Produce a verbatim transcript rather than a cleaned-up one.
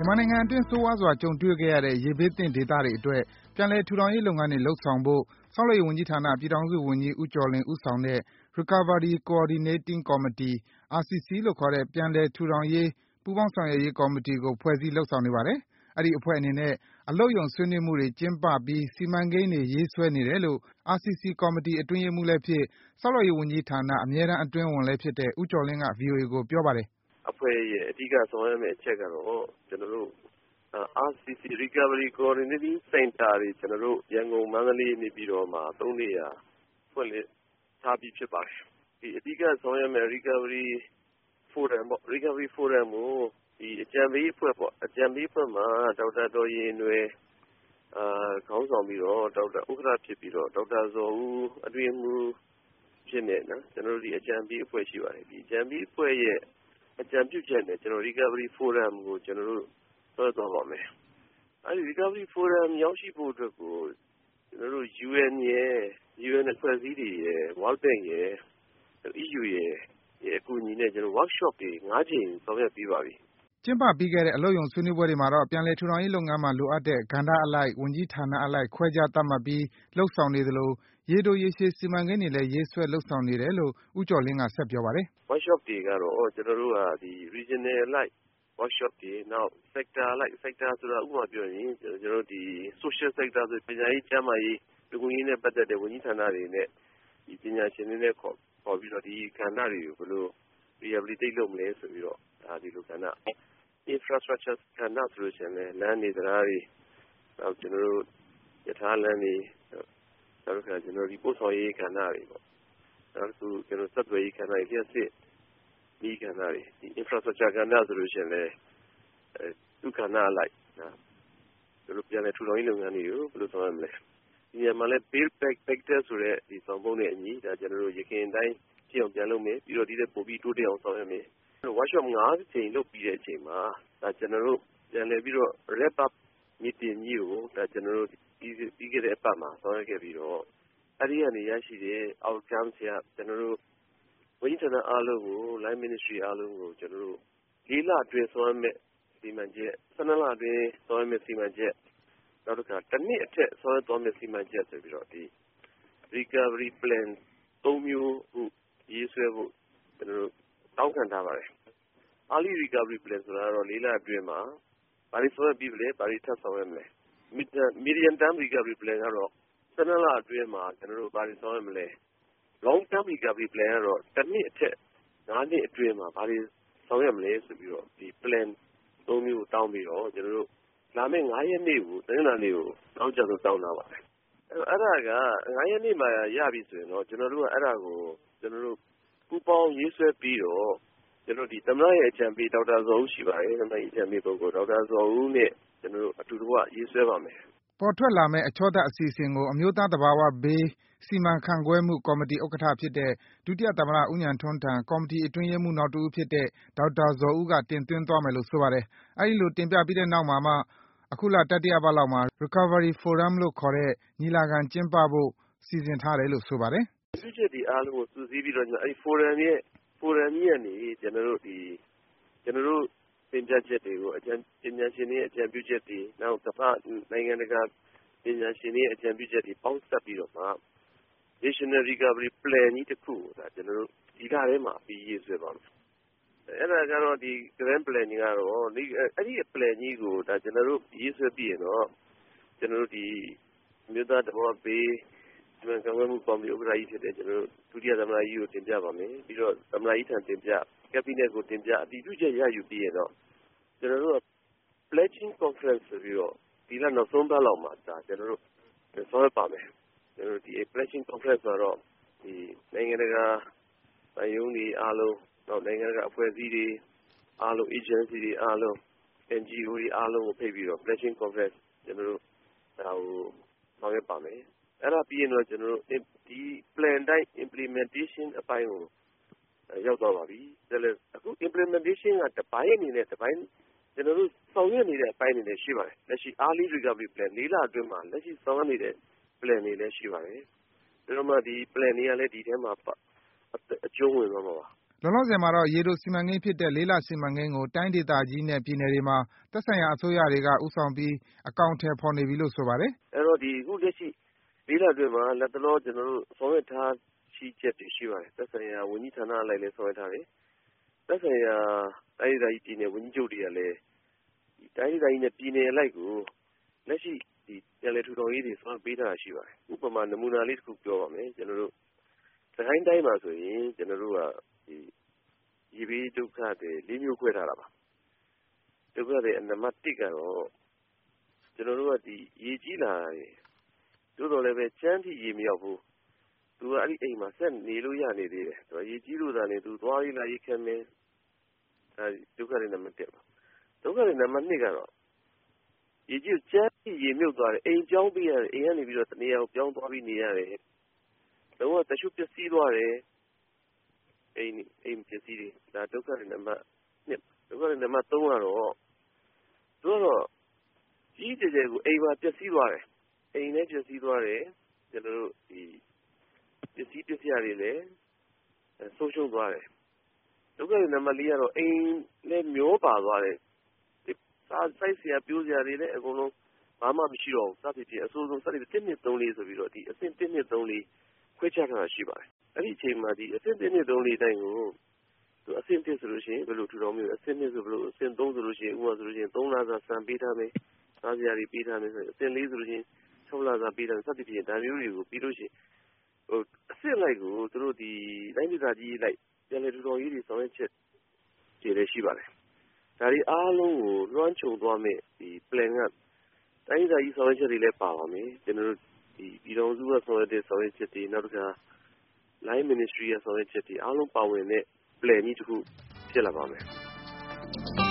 မြန်မာနိုင်ငံအတွင်းဆိုးရွားစွာကြုံတွေ့ခဲ့ရတဲ့ရေဘေးသင့်ဒေသတွေအတွက်ပြန်လည်ထူထောင်ရေးလုပ်ငန်းတွေလုပ်ဆောင်ဖို့ဆောက်လုပ်ရေးဝန်ကြီးဌာနပြည်ထောင်စုဝန်ကြီးဦးကျော်လွင်ဦးဆောင်တဲ့ Recovery Coordinating Committee (R C C) လို့ခေါ်တဲ့ပြန်လည်ထူထောင်ရေးပူးပေါင်းဆောင်ရွက်ရေးကော်မတီကိုဖွဲ့စည်းလုပ်ဆောင်နေပါတယ်။အဲဒီအဖွဲ့အနေနဲ့အလုပ်ရုံဆွေးနွေးမှုတွေကျင်းပပြီးစီမံကိန်းတွေရေးဆွဲနေတယ်လို့ R C C ကော်မတီအတွင်းရေးမှူးလည်းဖြစ်၊ဆောက်လုပ်ရေးဝန်ကြီးဌာနအမြဲတမ်းအတွင်းဝန်လည်းဖြစ်တဲ့ဦးကျော်လွင်က ဗွီအိုအေကိုပြောပါတယ်။အဖွဲ့ရဲ့အဓိကဆောင်ရွက်မယ့်အချက်ကတော့ကျနော်တို့ R C C Recovery Coordinating Center တွေကျနော်တို့ရန်ကုန်၊မန္တလေး၊နေပြည်တော်မှာသုံးနေရာဖွင့်လှစ်ထားပြီးဖြစ်ပါတယ်။ဒီအဓိကဆောင်ရွက်မယ့် Recovery Forum ပေါ့ Recovery Forum ကိုဒီအကြံပေးအဖွဲ့ပေါ့အကြံပေးအဖွဲ့မှာဒေါက်တာတော်ရင်နွယ်အာခေါင်းဆောင်ပြီးတော့ဒေါက်တာဥက္ကဋ္ဌဖြစ်ပြီးတော့ဒေါက်တာဇော်ဦးအတွင်းရေးမှူးဖြစ်နေနော်ကျွန်တော်တို့ဒီအကြံပေးအဖွဲ့ရှိပါတယ်ဒီအကြံပေးအဖွဲ့ရဲ့အကြံပြုချက်နဲ့ကျွန်တော် Recovery Forum ကိုကျွန်တော်တို့ဆွဲသွားပါမယ်အဲဒီ Recovery Forum ရောက်ရှိဖို့အတွက်ကိုကျွန်တော်တို့ U N ရဲ့ U N အဖွဲ့အစည်းတွေရဲ့ World Bank ရဲ့ E U ရဲ့အကူအညီနဲ့ကျွန်တော် workshop တွေငါးကြိမ်ဆောင်ရွက်ပြီးပါပြီကျင်းပပြီးခဲ့တဲ့အလုပ်ရုံဆွေးနွေးပွဲတွေမှာတော့ပြန်လည်ထူထောင်ရေးလုပ်ငန်းမှာလိုအပ်တဲ့ကဏ္ဍအလိုက်ဝန်ကြီးဌာနအလိုက်ခွဲခြားသတ်မှတ်ပြီးလုပ်ဆောင်နေသလိုရေတိုရေရှည်စီမံကိန်းတွေလည်းရေးဆွဲလုပ်ဆောင်နေတယ်လို့ဦးကျော်လင်းကဆက်ပြောပါတယ်။ workshop တွေကတော့ကျွန်တော်တို့ကဒီ regional အလိုက် workshop တွေနောက် sector အလိုက် sector ဆိုတာဥပမာပြောရင်ကျွန်တော်တို့ဒီ social sector ဆိုပညာရေးကျန်းမာရေးလူမှုရေးနဲ့ပတ်သက်တဲ့ဝန်ကြီးဌာနတွေနဲ့ဒီပညာရှင်တွေနဲ့ခေါ်ခေါ်ပြီးတော့ဒီကဏ္ဍတွေကိုဘယ်လို rehabilitate လုပ်မလဲဆိုပြီးတော့ဒါဒီလိုကဏ္ဍinfrastructure ကဏ္ဍဆိုလို့ရှိရင်လည်းလမ်းတွေတရားတွေနောက်ကျွန်တော်တို့ယထာလမ်းတွေနောက်တစ်ခါကျွန်တော်ဒီပို့ဆောင်ရေးကဏ္ဍတွေပေါ့နောက်တစ်ခုကျွန်တော်ဆက်သွယ်ရေးကဏ္ဍတွေလျှက်စစ်ဒီကဏ္ဍတွေဒီ infrastructure ကဏ္ဍဆိုလို့ရှိရင်လည်းအဲသူကဏ္ဍအလိုက်နော်တို့ပြန်လည်ထူထောင်ရေးလုပ်ငန်းတွေကိုဘယ်လိုဆောင်ရမလဲဒီနေရာမှာလည်း build back better ဆိုတဲ့ဒီဆောင်ပုံးတဲ့အညီဒါကျွန်တော်တို့ရခိုင်တိုင်းကြည့်အောင်ပြန်လုပ်မယ်ပြီးတော့ဒီတဲ့ပို့ပြီးတိုးတက်အောင်ဆောင်ရွက်မယ်workshop ငါးကြိမ်လုပ်ပြီးတဲ့အချိန်မှာဒါကျွန်တော်တို့ပြန်လည်ပြီးတော့ wrap up meeting ကြီးကိုဒါကျွန်တော်တို့ပြီးပြီးခဲ့တဲ့အပတ်မှာဆောင်ရွက်ခဲ့ပြီးတော့အဲဒီကနေရရှိတဲ့ outcome တွေကကျွန်တော်တို့ဝန်ကြီးဌာနအားလုံးကို line ministry အားလုံးကိုကျွန်တော်တို့လေးလအတွင်းဆောင်ရွက်မဲ့စီမံချက်ဆယ်နှစ်လအတွင်းဆောင်ရွက်မဲ့စီမံချက်နောက်တစ်ခါတစ်နှစ်အထက်ဆောင်ရွက်သွားမဲ့စီမံချက်ဆိုပြီးတော့ဒီ recovery plan သုံးမျိုးခုရေးဆွဲဖို့ကျွန်တော်တို့တောင်းခံထားပါတယ်early recovery plan ဆိုတာတော့လေးလအတွင်းမှာဘာတွေဆောင်ရွက်ပြီးလဲဘာတွေထပ်ဆောင်ရွက်မလဲ medium term recovery plan ကတော့ဆယ်နှစ်လအတွင်းမှာကျွန်တော်တို့ဘာတွေဆောင်ရွက်မလဲ long term recovery plan ကတော့တစ်နှစ်အထက်ငါးနှစ်အတွင်းမှာဘာတွေဆောင်ရွက်မလဲဆိုပြီးတော့ဒီ plan သုံးမျိုးကိုတောင်းပြီးတော့ကျွန်တော်တို့လာမယ့်ငါးရက်နေ့ကိုတနင်္လာနေ့ကိုနောက်ကျဆုံးတောင်းတာပါပဲအဲ့ဒါကငါးရက်နေ့မှာရပြီဆိုရင်တော့ကျွန်တော်တို့ကအဲ့ဒါကိုကျွန်တော်တို့ပူပေါင်းရေးဆွဲပြီးတော့ကျွန်တော်ဒီသမ္မတရဲ့အကြံပေးဒေါက်တာဇော်ဦးရှိပါတယ်သမ္မတရဲ့အကြံပေးပုဂ္ဂိုလ်ဒေါက်တာဇော်ဦးနဲ့ကျွန်တော်တို့အတူတူကရေးဆွဲပါမယ်ပေါ်ထွက်လာမယ့်အချောသတ်အစီအစဉ်ကိုအမျိုးသားသဘာဝဘေးစီမံခန့်ခွဲမှုကော်မတီဥက္ကဋ္ဌဖြစ်တဲ့ဒုတိယသမ္မတဦးဉာဏ်ထွန်းထံကော်မတီအတွင်းရေးမှူးနောက်တဦးဖြစ်တဲ့ဒေါက်တာဇော်ဦးကတင်သွင်းသွားမယ်လို့ဆိုပါတယ်။အဲဒီလိုတင်ပြပြီးတဲ့နောက်မှာမှအခုလတတိယပတ်လောက်မှာ Recovery Forum လို့ခေါ်တဲ့ညီလာခံကျင်းပဖို့စီစဉ်ထားတယ်လို့ဆိုပါတယ်။အထူးချက်ဒီအားလုံးကိုစုစည်းပြီးတော့အဲဒီ Forum ရဲ့ Forum ကြီးကနေကျွန်တော်တို့ဒီကျွန်တော်တို့သင်ကြားချက်တွေကိုအကြံပညာရှင်တွေရဲ့အကြံပြုချက်တွေနောက်ကမ္ဘာနိုင်ငံတကာပညာရှင်တွေရဲ့အကြံပြုချက်တွေပေါင်းစပ်ပြီးတော့မှ National Recovery Plan ကြီးတစ်ခုကိုဒါကျွန်တော်တို့ဒီကထဲမှာပြီးရေးဆွဲပါမယ်အဲ့ဒါကတော့ဒီ Grand Plan ကြီးကတော့ဒီအဲ့ဒီ Plan ကြီးကိုဒါကျွန်တော်တို့ရေးဆွဲပြီးရင်တော့ကျွန်တော်တို့ဒီမြို့သားတဘောပေးဒီမှာကံဝဲမှုကော်မတီဥက္ကဋ္ဌကြီးဖြစ်တဲ့ကျွန်တော်တို့ဒုတိယသမ္မတကြီးကိုတင်ပြပါမယ်ပြီးတော့သမ္မတကြီးထံတင်ပြ Cabinet ကိုတင်ပြအတည်ပြုချက်ရယူပြီးရင်တော့ကျွန်တော်တို့ Pledging Conference ဆိုပြီးတော့ဒီလနောက်ဆုံးပတ်လောက်မှာဒါကျွန်တော်တို့ဆောင်ရွက်ပါမယ်ကျွန်တော်ဒီ Pledging Conference ဆိုတော့ဒီနိုင်ငံတကာအယုံတွေအားလုံးနောက်နိုင်ငံတကာအဖွဲ့အစည်းတွေအားလုံး agency တွေအားလုံး N G O တွေအားလုံးကိုဖိတ်ပြီးတော့ Pledging Conference ကျွန်တော်တို့ဒါကိုဆောင်ရွက်ပါမယ်အဲ့ဒါပြီးရင်တော့ကျွန်တော်တို့ဒီ plan တိုင်း implementation အပိုင်းကိုရောက်သွားပါပြီဒါလည်းအခု implementation ကတစ်ပိုင်းအနေနဲ့တစ်ပိုင်းကျွန်တော်တို့ဆောင်ရွက်နေတဲ့အပိုင်းတွေလည်းရှိပါတယ်လက်ရှိ early recovery plan လေးလအတွင်းမှာလက်ရှိဆောင်ရွက်နေတဲ့ plan တွေလည်းရှိပါတယ်ဒါတော့မှဒီ plan တွေကလည်းဒီထဲမှာအကျုံးဝင်သွားမှာပါလောလောဆယ်မှာတော့ ရေတိုစီမံကိန်းဖြစ်တဲ့ လေးလစီမံကိန်းကို တိုင်းဒေသကြီးနဲ့ ပြည်နယ်တွေမှာ သက်ဆိုင်ရာအစိုးရတွေက ဦးဆောင်ပြီး အကောင်အထည်ဖော်နေပြီလို့ ဆိုပါတယ်။ “အဲဒီတော့ဒီအခုလက်ရှိလေးလအတွင်းမှာလတ်တလောကျနော်တို့ဆောင်ရွက်ထားရှိချက်တွေရှိပါတယ်။သက်ဆိုင်ရာဝန်ကြီးဌာနအလိုက်လည်းဆောင်ရွက်ထားတယ်။သက်ဆိုင်ရာတိုင်းဒေသကြီးပြည်နယ်ဝန်ကြီးချုပ်တွေကလည်းတိုင်းဒေသကြီးနဲ့ပြည်နယ်အလိုက်ကိုလက်ရှိဒီပြန်လည်ထူထောင်ရေးတွေဆောင်ရွက်ပေးထားတာရှိပါတယ်။ဥပမာနမူနာလေးတစ်ခုပြောပါမယ်။ကျနော်တို့စစ်ကိုင်းတိုင်းမှာဆိုရင်ကျနော်တို့ကဒီရေဘေးဒုက္ခတွေလေးမျိုးခွဲထားတာပါ။ဒုက္ခတွေနံပါတ်တစ်ကတော့ကျနော်တို့ကဒီရေကြီးလာတယ်သို့တော်လည်းပဲကျန်းထိရေမရောက်ဘူးသူကအဲ့ဒီအိမ်မှာဆက်နေလို့ရနေသေးတယ်သူကရေကြီးလို့သာနေသူသွားရေးလာရေးခံမယ်အဲဒုက္ခတွေနံပါတ်တစ်ပါဒုက္ခတွေနံပါတ်နှစ်ကတော့ရေကြီးကျန်းထိရေမြုပ်သွားတယ်အိမ်ပြောင်းပေးရတယ်အိမ်ကနေပြီးတော့တနေရာကိုပြောင်းသွားပြီးနေရတယ်တော့တချို့ပျက်စီးသွားတယ်အိမ်အိမ်ပစ္စည်းတွေဒါဒုက္ခတွေနံပါတ်နှစ်ဒုက္ခတွေနံပါတ်သုံးကတော့သူကတော့ကြီးကြဲကြဲကိုအိမ်မှာပျက်စီးသွားတယ်အိမ်လည်းပျက်စီးသွားတယ်ကျနော်တို့ဒီပစ္စည်းပစ္စည်းတွေလည်းဆုံးရှုံးသွားတယ်ဒုက္ခတွေနံပါတ်လေးကတော့အိမ်လည်းမျောပါသွားတယ်စားစိုက်စရာပြိုးစရာတွေလည်းအကုန်လုံးဘာမှမရှိတော့ဘူးစသဖြင့်အဆိုးဆုံးစသဖြင့်တစ်နှစ်သုံးလေးဆိုပြီးတော့ဒီအဆင့်တစ်နှစ်သုံးလေးခွဲခြားထားတာရှိပါတယ်အဲ့ဒီအချိန်မှာဒီအဆင့်တစ်နှစ်သုံးလေးတိုင်းကိုသူအဆင့်တစ်ဆိုလို့ရှိရင်ဘယ်လိုထူထောင်မျိုးအဆင့်နှစ်ဆိုဘယ်လိုအဆင့်သုံးဆိုလို့ရှိရင်ဥပမာဆိုလို့ရှိရင်သုံးလစာစံပေးထားမယ်စားစရာတွေပေးထားမယ်ဆိုရင်အဆင့်လေးဆိုလို့ရှိရင်၆လစာပေးထားမယ်စသဖြင့်ဒါမျိုးတွေကိုပြီးလို့ရှိရင်ဟိုအဆင့်လိုက်ကိုသူတို့ဒီတိုင်းဒေသကြီးလိုက်ပြန်လည်ထူထောင်ရေးတွေဆောင်ရွက်ချက်တွေလည်းရှိပါတယ်ဒါတွေအားလုံးကိုလွှမ်းခြုံသွားမယ်ဒီ plan ကတိုင်းဒေသကြီးဆောင်ရွက်ချက်တွေလည်းပါပါမယ်ကျွန်တော်တို့ဒီပြည်တော်စုကဆောင်ရွက်တဲ့ဆောင်ရွက်ချက်တွေနောက်တစ်ခါ line ministry ကဆောင်ရွက်ချက်တွေအားလုံးပါဝင်တဲ့ plan ကြီးတစ်ခုဖြစ်လာပါမယ်